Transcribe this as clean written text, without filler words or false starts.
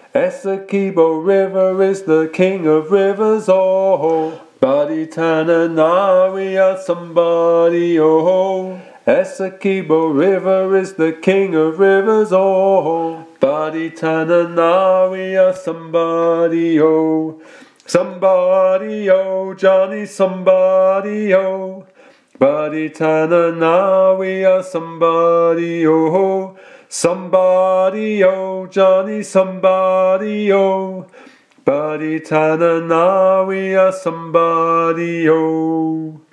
Essequibo River is the king of rivers, oh. Buddy Tanana, we are somebody, oh. Essequibo River is the king of rivers, oh. Buddy Tanana, we are somebody, oh. Somebody, oh, Johnny, somebody, oh. Buddy Tanana, we are somebody, oh. Somebody, oh, Johnny, somebody, oh. Buddy Tanana, we are somebody, oh.